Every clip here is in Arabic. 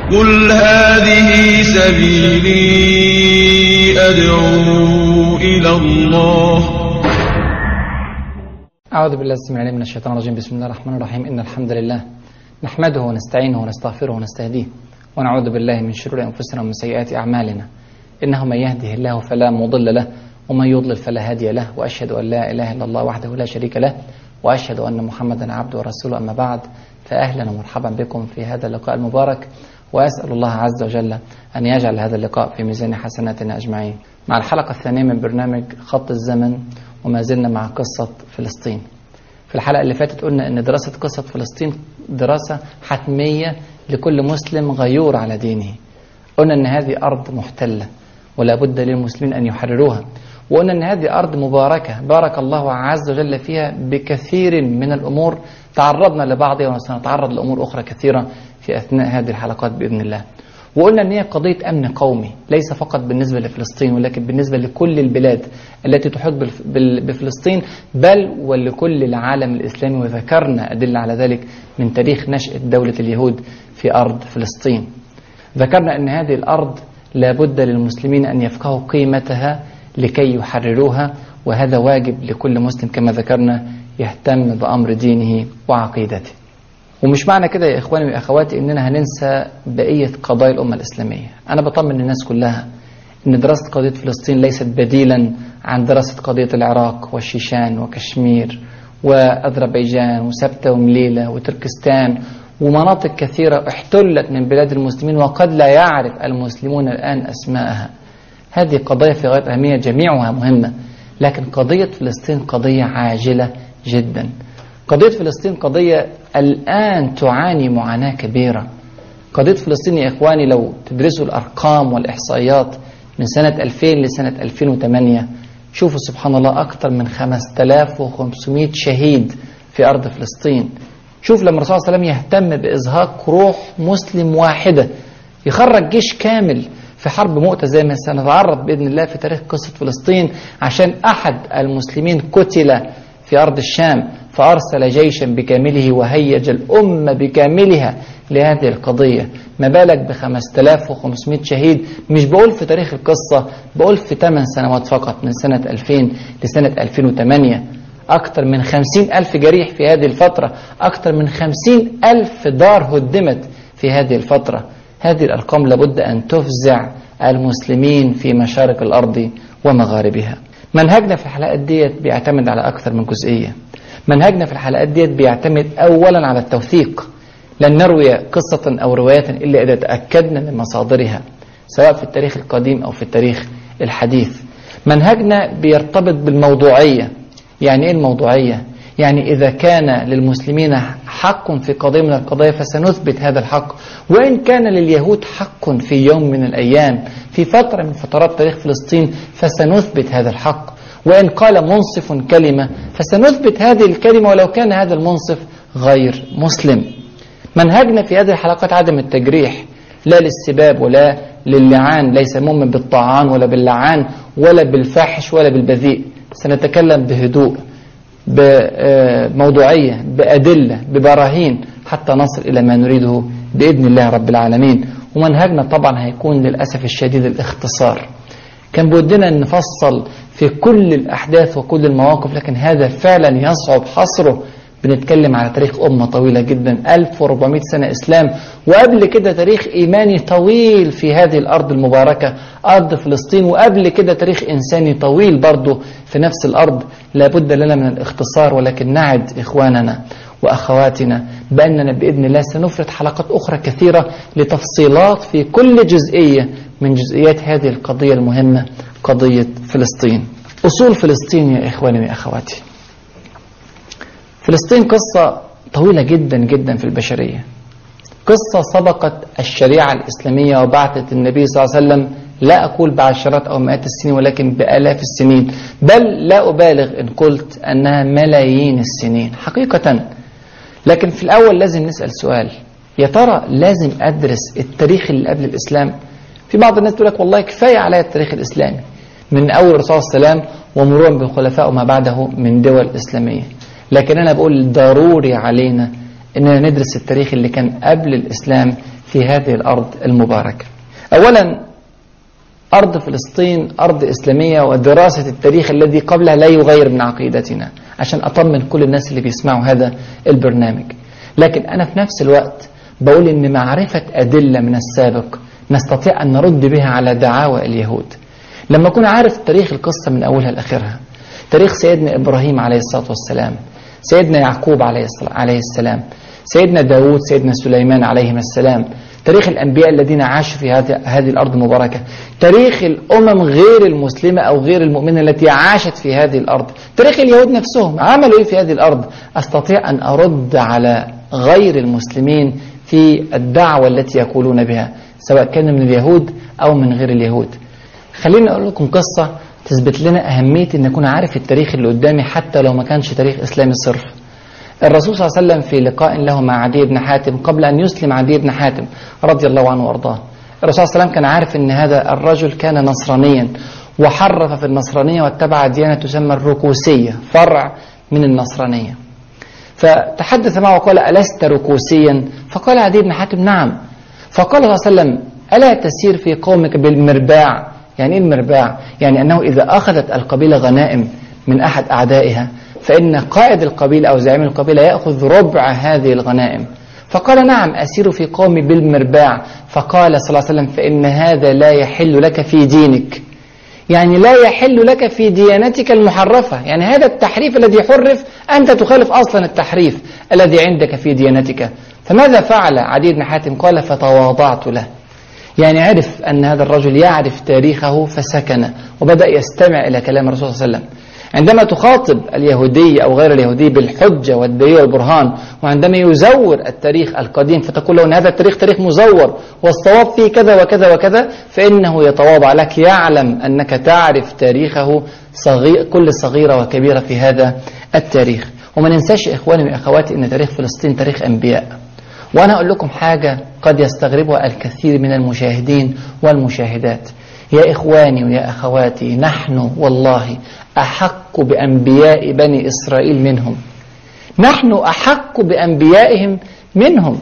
قل هذه سبيلي أدعو إلى الله. أعوذ بالله السميع العليم من الشيطان الرجيم. بسم الله الرحمن الرحيم. إن الحمد لله نحمده ونستعينه ونستغفره ونستهديه ونعوذ بالله من شرور أنفسنا ومن سيئات أعمالنا. إنه من يهده الله فلا مضل له ومن يضلل فلا هادي له، وأشهد أن لا إله إلا الله وحده لا شريك له، وأشهد أن محمدا عبده ورسوله. أما بعد، فأهلا ومرحبا بكم في هذا اللقاء المبارك، وأسأل الله عز وجل أن يجعل هذا اللقاء في ميزان حسناتنا أجمعين. مع الحلقة الثانية من برنامج خط الزمن، وما زلنا مع قصة فلسطين. في الحلقة اللي فاتت قلنا أن دراسة قصة فلسطين دراسة حتمية لكل مسلم غيور على دينه. قلنا أن هذه أرض محتلة ولا بد للمسلمين أن يحرروها، وقلنا أن هذه أرض مباركة بارك الله عز وجل فيها بكثير من الأمور تعرضنا لبعضها، وسنتعرض لأمور أخرى كثيرة في أثناء هذه الحلقات بإذن الله. وقلنا أن هي قضية أمن قومي، ليس فقط بالنسبة لفلسطين، ولكن بالنسبة لكل البلاد التي تحيط بفلسطين، بل ولكل العالم الإسلامي. وذكرنا أدلة على ذلك من تاريخ نشأة دولة اليهود في أرض فلسطين. ذكرنا أن هذه الأرض لا بد للمسلمين أن يفقهوا قيمتها لكي يحرروها، وهذا واجب لكل مسلم كما ذكرنا يهتم بأمر دينه وعقيدته. ومش معنى كده يا إخواني وأخواتي إننا هننسى بقية قضايا الأمة الإسلامية. أنا بطمن الناس كلها إن دراسة قضية فلسطين ليست بديلا عن دراسة قضية العراق والشيشان وكشمير وأذربيجان وسبتة ومليلة وتركستان ومناطق كثيرة احتلت من بلاد المسلمين وقد لا يعرف المسلمون الآن أسماءها. هذه قضايا في غاية أهمية، جميعها مهمة، لكن قضية فلسطين قضية عاجلة جدا. قضية فلسطين قضية الآن تعاني معاناة كبيرة. قضية فلسطين يا إخواني لو تدرسوا الأرقام والإحصائيات من سنة 2000 لسنة 2008 شوفوا سبحان الله أكثر من 5500 شهيد في أرض فلسطين. شوف لما الرسول صلى الله عليه وسلم يهتم بإزهاق روح مسلم واحدة، يخرج جيش كامل في حرب مؤتة زي ما سنتعرض بإذن الله في تاريخ قصة فلسطين، عشان أحد المسلمين قتل في أرض الشام، فأرسل جيشا بكامله وهيج الأمة بكاملها لهذه القضية. ما بالك ب5500 شهيد؟ مش بقول في تاريخ القصة، بقول في 8 سنوات فقط من سنة 2000 لسنة 2008. أكثر من 50,000 جريح في هذه الفترة، أكثر من 50,000 دار هدمت في هذه الفترة. هذه الأرقام لابد أن تفزع المسلمين في مشارق الأرض ومغاربها. منهجنا في الحلقات ديت بيعتمد على أكثر من جزئية. منهجنا في الحلقات ديت بيعتمد أولا على التوثيق، لن نروي قصة أو رواية إلا إذا تأكدنا من مصادرها سواء في التاريخ القديم أو في التاريخ الحديث. منهجنا بيرتبط بالموضوعية. يعني إيه الموضوعية؟ يعني إذا كان للمسلمين حق في قضية من القضايا فسنثبت هذا الحق، وإن كان لليهود حق في يوم من الأيام في فترة من فترات تاريخ فلسطين فسنثبت هذا الحق، وإن قال منصف كلمة فسنثبت هذه الكلمة ولو كان هذا المنصف غير مسلم. منهجنا في هذه الحلقات عدم التجريح، لا للسباب ولا للعان، ليس مؤمن بالطعان ولا باللعان ولا بالفاحش ولا بالبذيء. سنتكلم بهدوء، بموضوعية، بأدلة، ببراهين، حتى نصل إلى ما نريده بإذن الله رب العالمين. ومنهجنا طبعا هيكون للأسف الشديد الاختصار. كان بودنا أن نفصل في كل الأحداث وكل المواقف، لكن هذا فعلا يصعب حصره. بنتكلم على تاريخ أمة طويلة جدا، 1400 سنة إسلام، وقبل كده تاريخ إيماني طويل في هذه الأرض المباركة أرض فلسطين، وقبل كده تاريخ إنساني طويل برضه في نفس الأرض. لابد لنا من الاختصار، ولكن نعد إخواننا وأخواتنا بأننا بإذن الله سنفرد حلقات أخرى كثيرة لتفصيلات في كل جزئية من جزئيات هذه القضية المهمة، قضية فلسطين. أصول فلسطين يا إخواني وأخواتي، فلسطين قصة طويلة جدا جدا في البشرية، قصة سبقت الشريعة الإسلامية وبعثة النبي صلى الله عليه وسلم، لا أقول بعشرات أو مئات السنين ولكن بآلاف السنين، بل لا أبالغ إن قلت أنها ملايين السنين حقيقة. لكن في الأول لازم نسأل سؤال، يا ترى لازم أدرس التاريخ اللي قبل الإسلام؟ في بعض الناس تقول لك والله كفاية على التاريخ الإسلامي من أول الرسول صلى الله عليه وسلم ومرورا بالخلفاء وما بعده من دول إسلامية. لكن أنا بقول ضروري علينا إننا ندرس التاريخ اللي كان قبل الإسلام في هذه الأرض المباركة. أولا، أرض فلسطين أرض إسلامية، ودراسة التاريخ الذي قبلها لا يغير من عقيدتنا، عشان أطمن كل الناس اللي بيسمعوا هذا البرنامج. لكن أنا في نفس الوقت بقول إن معرفة أدلة من السابق نستطيع أن نرد بها على دعاوى اليهود. لما أكون عارف تاريخ القصة من أولها لآخرها، تاريخ سيدنا إبراهيم عليه الصلاة والسلام، سيدنا يعقوب عليه السلام، سيدنا داود، سيدنا سليمان عليهم السلام، تاريخ الأنبياء الذين عاشوا في هذه الأرض المباركة، تاريخ الأمم غير المسلمة أو غير المؤمنة التي عاشت في هذه الأرض، تاريخ اليهود نفسهم عملوا إيه في هذه الأرض، أستطيع أن أرد على غير المسلمين في الدعوة التي يقولون بها، سواء كانوا من اليهود أو من غير اليهود. خليني أقول لكم قصة تثبت لنا أهمية أن نكون عارف التاريخ اللي قدامي حتى لو ما كانش تاريخ إسلامي صرف. الرسول صلى الله عليه وسلم في لقاء له مع عدي بن حاتم قبل أن يسلم عدي بن حاتم رضي الله عنه وارضاه، الرسول صلى الله عليه وسلم كان عارف أن هذا الرجل كان نصرانيا وحرف في النصرانية واتبع ديانة تسمى الركوسية، فرع من النصرانية. فتحدث معه وقال: ألست ركوسيا؟ فقال عدي بن حاتم: نعم. فقال صلى الله عليه وسلم: ألا تسير في قومك بالمرباع؟ يعني إيه المرباع؟ يعني أنه إذا أخذت القبيلة غنائم من أحد أعدائها فإن قائد القبيلة أو زعيم القبيلة يأخذ ربع هذه الغنائم. فقال: نعم أسير في قومي بالمرباع. فقال صلى الله عليه وسلم: فإن هذا لا يحل لك في دينك، يعني لا يحل لك في ديانتك المحرفة، يعني هذا التحريف الذي حرف أنت تخالف أصلا التحريف الذي عندك في ديانتك. فماذا فعل عدي بن حاتم؟ قال: فتواضعت له، يعني عرف أن هذا الرجل يعرف تاريخه فسكن وبدأ يستمع إلى كلام الرسول صلى الله عليه وسلم. عندما تخاطب اليهودي أو غير اليهودي بالحجة والدليل والبرهان، وعندما يزور التاريخ القديم فتقول له أن هذا التاريخ تاريخ مزور والصواب فيه كذا وكذا وكذا، فإنه يتواضع لك، يعلم أنك تعرف تاريخه كل صغيرة وكبيرة في هذا التاريخ. وما ننساش إخواني وأخواتي أن تاريخ فلسطين تاريخ أنبياء. وأنا أقول لكم حاجة قد يستغربها الكثير من المشاهدين والمشاهدات. يا إخواني ويا أخواتي، نحن والله أحق بأنبياء بني إسرائيل منهم، نحن أحق بأنبيائهم منهم.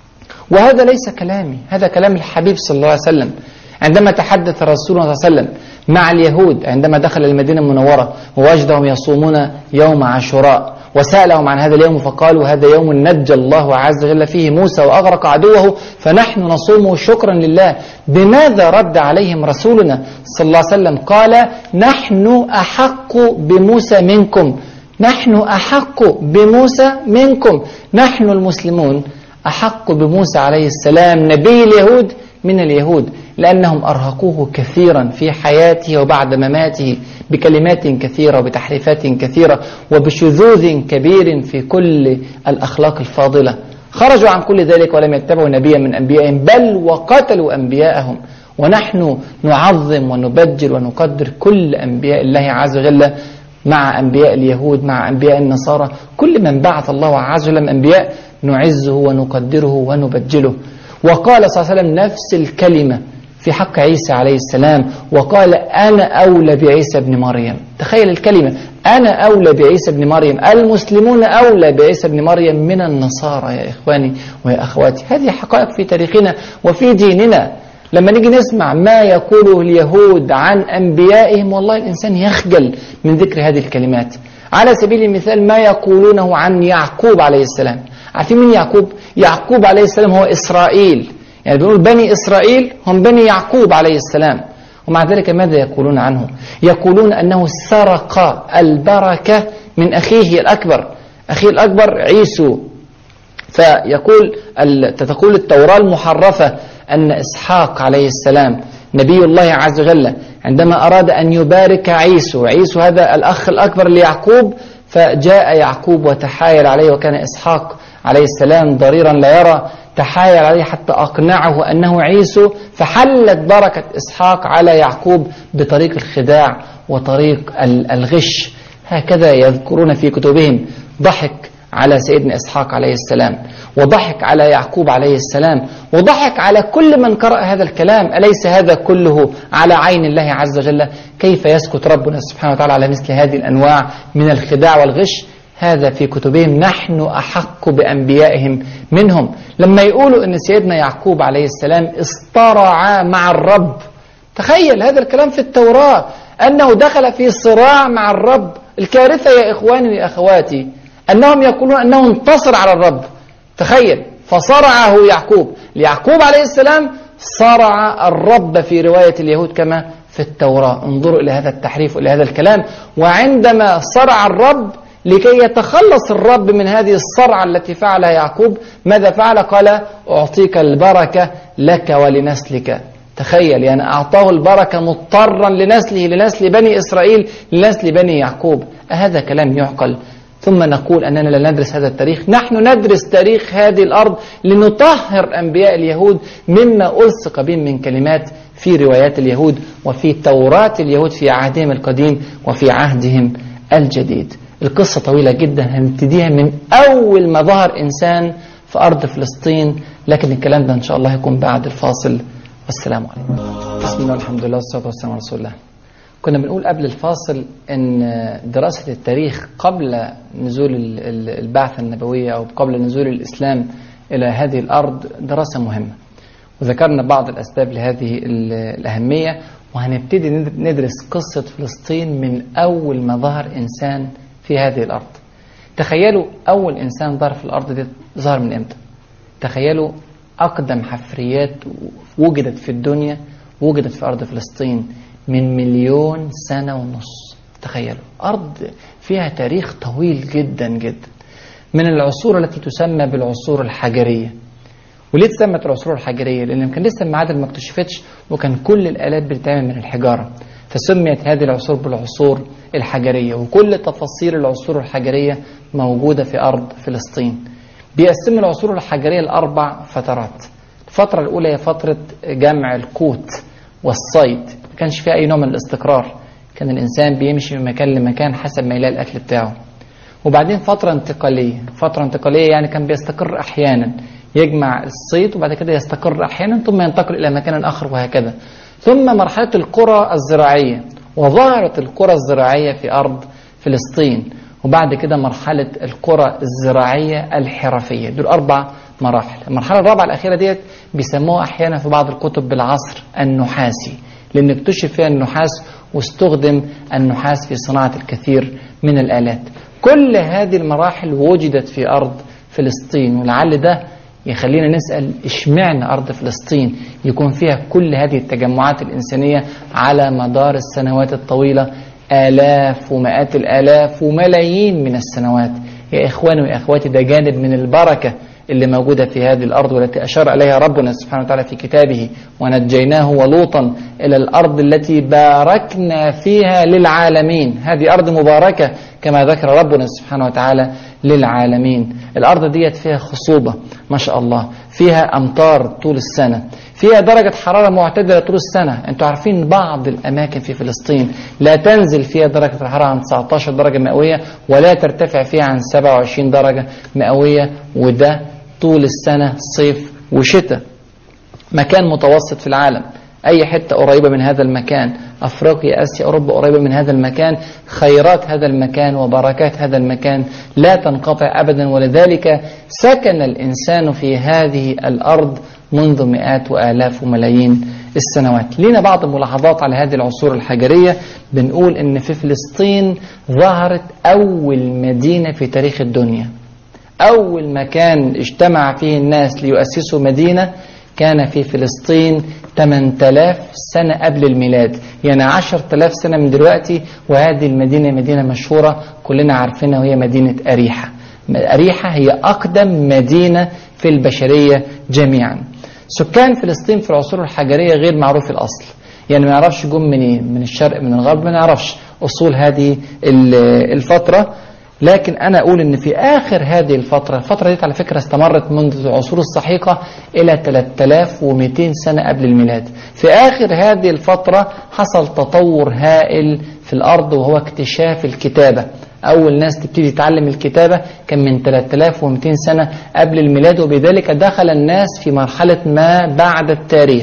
وهذا ليس كلامي، هذا كلام الحبيب صلى الله عليه وسلم عندما تحدث الرسول صلى الله عليه وسلم مع اليهود عندما دخل المدينة المنورة ووجدهم يصومون يوم عاشوراء، وسألهم عن هذا اليوم فقالوا: هذا يوم نجى الله عز وجل فيه موسى وأغرق عدوه فنحن نصومه شكرا لله. بماذا رد عليهم رسولنا صلى الله عليه وسلم؟ قال: نحن أحق بموسى منكم، نحن أحق بموسى منكم، نحن المسلمون أحق بموسى عليه السلام نبي اليهود من اليهود، لأنهم أرهقوه كثيرا في حياته وبعد مماته بكلمات كثيرة وبتحريفات كثيرة وبشذوذ كبير في كل الأخلاق الفاضلة. خرجوا عن كل ذلك ولم يتبعوا نبيا من أنبيائهم، بل وقتلوا أنبياءهم. ونحن نعظم ونبجل ونقدر كل أنبياء الله عز وجل مع أنبياء اليهود، مع أنبياء النصارى، كل من بعث الله عز وجل من أنبياء نعزه ونقدره ونبجله. وقال صلى الله عليه وسلم نفس الكلمة في حق عيسى عليه السلام، وقال: أنا أولى بعيسى بن مريم. تخيل الكلمة، أنا أولى بعيسى بن مريم، المسلمون أولى بعيسى بن مريم من النصارى. يا إخواني ويا أخواتي، هذه حقائق في تاريخنا وفي ديننا. لما نيجي نسمع ما يقوله اليهود عن أنبيائهم والله الإنسان يخجل من ذكر هذه الكلمات. على سبيل المثال ما يقولونه عن يعقوب عليه السلام. عارفين من يعقوب؟ يعقوب عليه السلام هو إسرائيل، يعني بيقول بني إسرائيل هم بني يعقوب عليه السلام. ومع ذلك ماذا يقولون عنه؟ يقولون أنه سرق البركة من أخيه الأكبر، أخيه الأكبر عيسو. تقول التوراة المحرفة أن إسحاق عليه السلام نبي الله عز وجل عندما أراد أن يبارك عيسو هذا الأخ الأكبر ليعقوب، فجاء يعقوب وتحايل عليه، وكان إسحاق عليه السلام ضريرا لا يرى، تحايل عليه حتى أقنعه أنه عيسو، فحلت بركة إسحاق على يعقوب بطريق الخداع وطريق الغش. هكذا يذكرون في كتبهم. ضحك على سيدنا إسحاق عليه السلام، وضحك على يعقوب عليه السلام، وضحك على كل من قرأ هذا الكلام. أليس هذا كله على عين الله عز وجل؟ كيف يسكت ربنا سبحانه وتعالى على مثل هذه الأنواع من الخداع والغش؟ هذا في كتبهم، نحن أحق بأنبيائهم منهم. لما يقولوا أن سيدنا يعقوب عليه السلام اصطرع مع الرب، تخيل هذا الكلام في التوراة، أنه دخل في صراع مع الرب. الكارثة يا إخواني وأخواتي أنهم يقولون أنه انتصر على الرب. تخيل، فصرعه يعقوب عليه السلام صرع الرب في رواية اليهود كما في التوراة. انظروا إلى هذا التحريف وإلى هذا الكلام. وعندما صرع الرب لكي يتخلص الرب من هذه الصرعة التي فعلها يعقوب، ماذا فعل؟ قال أعطيك البركة لك ولنسلك. تخيل، يعني أعطاه البركة مضطرا لنسله، لنسل بني إسرائيل، لنسل بني يعقوب. أهذا كلام يعقل؟ ثم نقول أننا لا ندرس هذا التاريخ. نحن ندرس تاريخ هذه الأرض لنطهر أنبياء اليهود مما ألصق بهم من كلمات في روايات اليهود وفي توراة اليهود في عهدهم القديم وفي عهدهم الجديد. القصة طويلة جدا، هنبتديها من أول ما ظهر إنسان في أرض فلسطين، لكن الكلام ده إن شاء الله يكون بعد الفاصل. والسلام عليكم. بسم الله والحمد لله والصلاة والسلام على رسول الله. كنا بنقول قبل الفاصل أن دراسة التاريخ قبل نزول البعثة النبوية أو قبل نزول الإسلام إلى هذه الأرض دراسة مهمة، وذكرنا بعض الأسباب لهذه الأهمية. وهنبتدي ندرس قصة فلسطين من أول ما ظهر إنسان في هذه الأرض. تخيلوا أول إنسان ظهر في الأرض دي ظهر من إمتى؟ تخيلوا أقدم حفريات وجدت في الدنيا وجدت في أرض فلسطين من 1,000,000 سنة ونص. تخيلوا أرض فيها تاريخ طويل جدا جدا، من العصور التي تسمى بالعصور الحجرية. وليه تسمت العصور الحجرية؟ لأن كان لسه المعادن ما اكتشفتش، وكان كل الآلات بتتعمل من الحجارة، فسميت هذه العصور بالعصور الحجرية. وكل تفاصيل العصور الحجرية موجودة في أرض فلسطين. بيقسم العصور الحجرية ل4 فترات. الفترة الأولى هي فترة جمع القوت والصيد، ما كانش فيها أي نوع من الاستقرار، كان الإنسان بيمشي من مكان لمكان حسب ما يلاقي الأكل بتاعه. وبعدين فترة انتقالية يعني كان بيستقر أحيانا، يجمع الصيد وبعد كده يستقر أحيانا ثم ينتقل إلى مكان آخر وهكذا. ثم مرحلة القرى الزراعية، وظهرت القرى الزراعية في أرض فلسطين. وبعد كده مرحلة القرى الزراعية الحرفية. دول 4 مراحل. المرحلة الرابعة الأخيرة ديت بيسموها أحيانا في بعض الكتب بالعصر النحاسي، لأن اكتشف فيها النحاس واستخدم النحاس في صناعة الكثير من الآلات. كل هذه المراحل وجدت في أرض فلسطين، ولعل ده يخلينا نسأل اشمعنى أرض فلسطين يكون فيها كل هذه التجمعات الإنسانية على مدار السنوات الطويلة، آلاف ومئات الآلاف وملايين من السنوات. يا إخواني وأخواتي، ده جانب من البركة اللي موجودة في هذه الأرض، والتي أشار إليها ربنا سبحانه وتعالى في كتابه: ونجيناه ولوطا إلى الأرض التي باركنا فيها للعالمين. هذه أرض مباركة كما ذكر ربنا سبحانه وتعالى للعالمين. الأرض ديت فيها خصوبة ما شاء الله، فيها أمطار طول السنة، فيها درجة حرارة معتدلة طول السنة. أنتوا عارفين بعض الأماكن في فلسطين لا تنزل فيها درجة الحرارة عن 19 درجة مئوية، ولا ترتفع فيها عن 27 درجة مئوية، وده طول السنة صيف وشتاء. مكان متوسط في العالم، أي حتة قريبة من هذا المكان، أفريقيا، آسيا، أوروبا قريبة من هذا المكان. خيرات هذا المكان وبركات هذا المكان لا تنقطع أبدا، ولذلك سكن الإنسان في هذه الأرض منذ مئات وآلاف وملايين السنوات. لنا بعض الملاحظات على هذه العصور الحجرية. بنقول إن في فلسطين ظهرت أول مدينة في تاريخ الدنيا. أول مكان اجتمع فيه الناس ليؤسسوا مدينة كان في فلسطين 8000 سنة قبل الميلاد، يعني 10,000 سنة من دلوقتي. وهذه المدينة مدينة مشهورة كلنا عارفينها، وهي مدينة أريحة. أريحة هي أقدم مدينة في البشرية جميعا. سكان فلسطين في العصور الحجرية غير معروف الأصل، يعني ما نعرفش جم منين، من الشرق من الغرب، ما نعرفش أصول هذه الفترة. لكن أنا أقول إن في آخر هذه الفترة دي على فكرة استمرت منذ العصور السحيقة إلى 3200 سنة قبل الميلاد. في آخر هذه الفترة حصل تطور هائل في الأرض، وهو اكتشاف الكتابة. أول ناس تبتدي تتعلم الكتابة كان من 3200 سنة قبل الميلاد، وبذلك دخل الناس في مرحلة ما بعد التاريخ.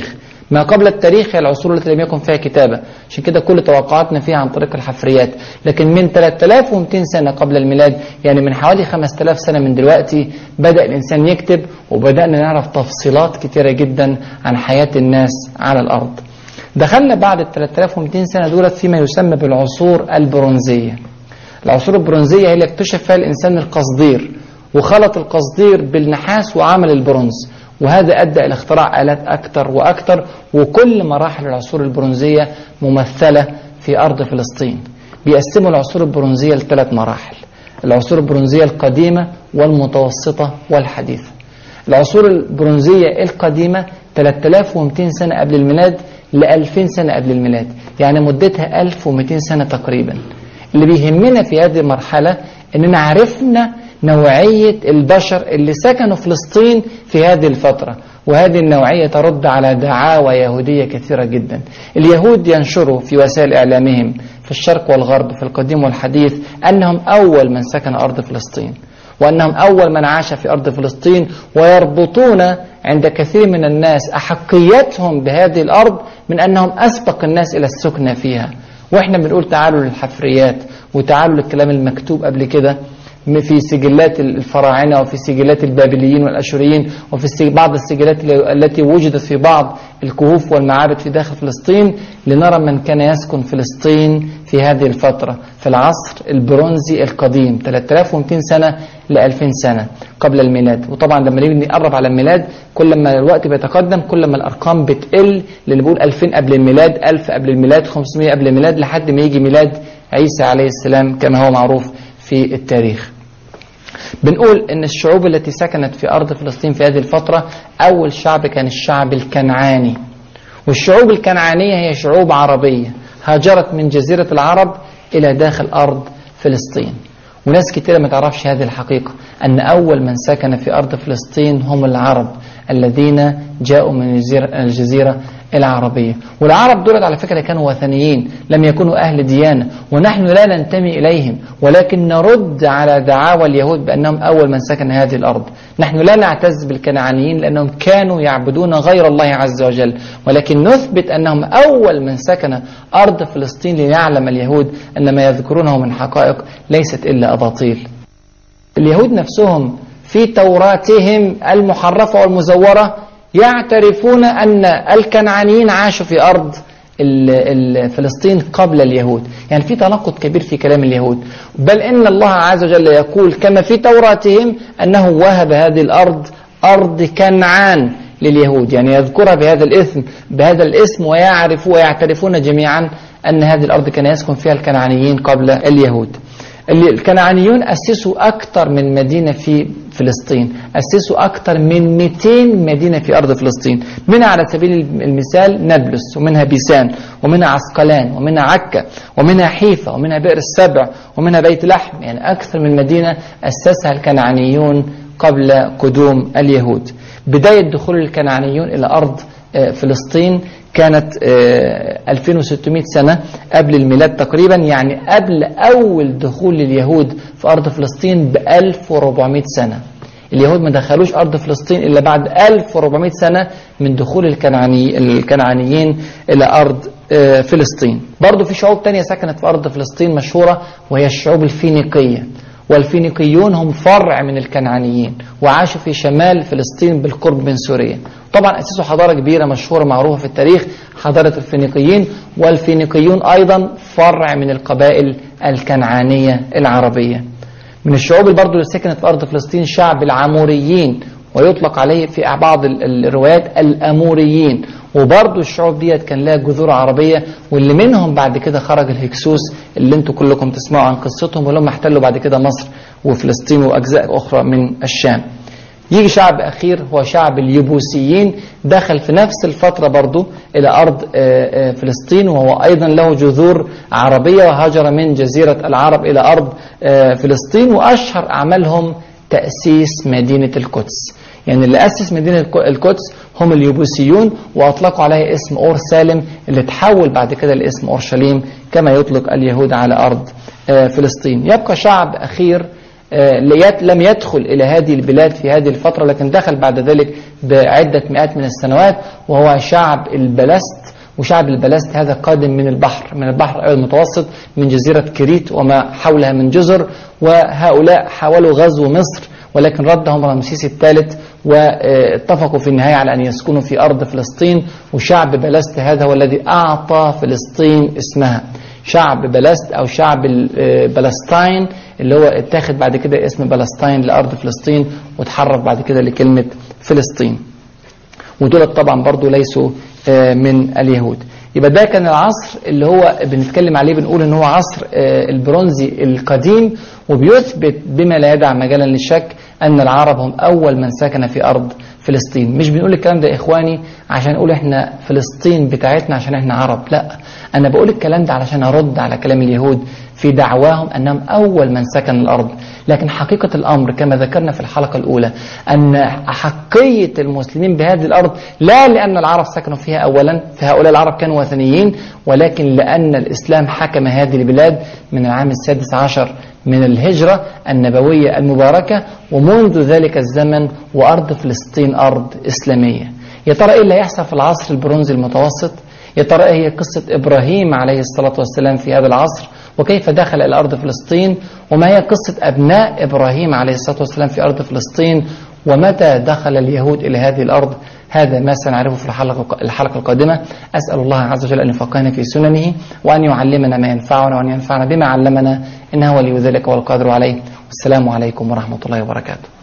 ما قبل التاريخ هي العصور التي لم يكن فيها كتابة، عشان كده كل توقعاتنا فيها عن طريق الحفريات. لكن من 3200 سنة قبل الميلاد، يعني من حوالي 5000 سنة من دلوقتي، بدأ الإنسان يكتب، وبدأنا نعرف تفصيلات كتيرة جدا عن حياة الناس على الأرض. دخلنا بعد 3200 سنة دولت فيما يسمى بالعصور البرونزية. العصور البرونزية هي اللي اكتشف فيها الإنسان القصدير، وخلط القصدير بالنحاس وعمل البرونز، وهذا أدى إلى اختراع آلات أكثر وأكثر. وكل مراحل العصور البرونزية ممثلة في أرض فلسطين. بيقسموا العصور البرونزية ل3 مراحل: العصور البرونزية القديمة والمتوسطة والحديثة. العصور البرونزية القديمة 3200 سنة قبل الميلاد ل 2000 سنة قبل الميلاد، يعني مدتها 1200 سنة تقريبا. اللي بيهمنا في هذه المرحلة إننا عرفنا نوعية البشر اللي سكنوا فلسطين في هذه الفترة، وهذه النوعية ترد على دعاوى يهودية كثيرة جدا. اليهود ينشروا في وسائل إعلامهم في الشرق والغرب في القديم والحديث أنهم أول من سكن أرض فلسطين، وأنهم أول من عاش في أرض فلسطين، ويربطون عند كثير من الناس أحقيتهم بهذه الأرض من أنهم أسبق الناس إلى السكنة فيها. وإحنا بنقول تعالوا للحفريات وتعالوا للكلام المكتوب قبل كده في سجلات الفراعنة وفي سجلات البابليين والأشوريين وفي بعض السجلات التي وجدت في بعض الكهوف والمعابد في داخل فلسطين، لنرى من كان يسكن فلسطين في هذه الفترة في العصر البرونزي القديم 3200 سنة ل 2000 سنة قبل الميلاد. وطبعا لما نيجي نقرب على الميلاد كل ما الوقت بيتقدم كل ما الأرقام بتقل، اللي بيقول 2000 قبل الميلاد، 1000 قبل الميلاد، 500 قبل الميلاد، لحد ما يجي ميلاد عيسى عليه السلام كما هو معروف في التاريخ. بنقول ان الشعوب التي سكنت في أرض فلسطين في هذه الفترة، أول شعب كان الشعب الكنعاني. والشعوب الكنعانية هي شعوب عربية هاجرت من جزيرة العرب إلى داخل أرض فلسطين. وناس كتير ما تعرفش هذه الحقيقة، أن أول من سكن في أرض فلسطين هم العرب الذين جاءوا من الجزيرة العربية. والعرب دول على فكرة كانوا وثنيين، لم يكونوا أهل ديانة، ونحن لا ننتمي إليهم، ولكن نرد على دعاوى اليهود بأنهم أول من سكن هذه الأرض. نحن لا نعتز بالكنعانيين لأنهم كانوا يعبدون غير الله عز وجل، ولكن نثبت أنهم أول من سكن أرض فلسطين، ليعلم اليهود أن ما يذكرونه من حقائق ليست إلا أباطيل. اليهود نفسهم في توراتهم المحرفة والمزورة يعترفون أن الكنعانيين عاشوا في أرض فلسطين قبل اليهود. يعني في تناقض كبير في كلام اليهود، بل إن الله عز وجل يقول كما في توراتهم أنه وهب هذه الأرض أرض كنعان لليهود، يعني يذكرها بهذا الاسم ويعترفون جميعا أن هذه الأرض كان يسكن فيها الكنعانيين قبل اليهود. الكنعانيون أسسوا أكثر من مدينة في فلسطين، أسسوا أكثر من 200 مدينة في أرض فلسطين، منها على سبيل المثال نابلس، ومنها بيسان، ومنها عسقلان، ومنها عكا، ومنها حيفا، ومنها بئر السبع، ومنها بيت لحم. يعني أكثر من مدينة أسسها الكنعانيون قبل قدوم اليهود. بداية دخول الكنعانيون إلى أرض فلسطين كانت 2600 سنة قبل الميلاد تقريبا، يعني قبل أول دخول اليهود في أرض فلسطين ب1400 سنة. اليهود ما دخلوش أرض فلسطين إلا بعد 1400 سنة من دخول الكنعانيين إلى أرض فلسطين. برضو في شعوب تانية سكنت في أرض فلسطين مشهورة، وهي الشعوب الفينيقية. والفينيقيون هم فرع من الكنعانيين، وعاشوا في شمال فلسطين بالقرب من سوريا. طبعا أسسوا حضارة كبيرة مشهورة معروفة في التاريخ، حضارة الفينيقيين. والفينيقيون أيضا فرع من القبائل الكنعانية العربية. من الشعوب برضو اللي سكنت في أرض فلسطين شعب العموريين، ويطلق عليه في بعض الروايات الأموريين. وبرضو الشعوب ديت كان لها جذور عربية، واللي منهم بعد كده خرج الهكسوس اللي انتوا كلكم تسمعوا عن قصتهم، ولهم احتلوا بعد كده مصر وفلسطين وأجزاء أخرى من الشام. يجي شعب أخير هو شعب اليبوسيين، دخل في نفس الفترة برضو إلى أرض فلسطين، وهو أيضا له جذور عربية، وهاجر من جزيرة العرب إلى أرض فلسطين. وأشهر أعمالهم تأسيس مدينة القدس. يعني اللي أسس مدينة القدس هم اليبوسيون، وأطلقوا عليه اسم أور سالم، اللي تحول بعد كده لاسم أورشليم كما يطلق اليهود على أرض فلسطين. يبقى شعب أخير لم يدخل إلى هذه البلاد في هذه الفترة، لكن دخل بعد ذلك بعدة مئات من السنوات، وهو شعب البلست. وشعب البلست هذا قادم من البحر المتوسط، من جزيرة كريت وما حولها من جزر. وهؤلاء حاولوا غزو مصر، ولكن ردهم رمسيس الثالث، واتفقوا في النهاية على أن يسكنوا في أرض فلسطين. وشعب بلست هذا هو الذي أعطى فلسطين اسمها، شعب بلست أو شعب بلسطين، اللي هو اتاخد بعد كده اسم بلسطين لأرض فلسطين، وتحرف بعد كده لكلمة فلسطين. ودول طبعا برضو ليسوا من اليهود. يبقى ده كان العصر اللي هو بنتكلم عليه، بنقول ان هو عصر البرونزي القديم، وبيثبت بما لا يدع مجالا للشك ان العرب هم اول من سكن في ارض فلسطين. مش بنقول الكلام ده يا اخواني عشان نقول احنا فلسطين بتاعتنا عشان احنا عرب، لا، انا بقول الكلام ده علشان ارد على كلام اليهود في دعواهم انهم اول من سكن الارض. لكن حقيقة الامر كما ذكرنا في الحلقة الاولى ان حقية المسلمين بهذه الارض لا لان العرب سكنوا فيها اولا، فهؤلاء العرب كانوا وثنيين، ولكن لان الاسلام حكم هذه البلاد من العام 16 من الهجرة النبوية المباركة، ومنذ ذلك الزمن وأرض فلسطين أرض إسلامية. يا ترى إيه اللي هيحصل في العصر البرونزي المتوسط؟ يا ترى إيه هي قصة إبراهيم عليه الصلاة والسلام في هذا العصر، وكيف دخل إلى أرض فلسطين؟ وما هي قصة أبناء إبراهيم عليه الصلاة والسلام في أرض فلسطين؟ ومتى دخل اليهود إلى هذه الأرض؟ هذا ما سنعرفه في الحلقة القادمة. أسأل الله عز وجل أن يفقهنا في سننه، وأن يعلمنا ما ينفعنا، وأن ينفعنا بما علمنا، إنه ولي ذلك والقادر عليه. والسلام عليكم ورحمة الله وبركاته.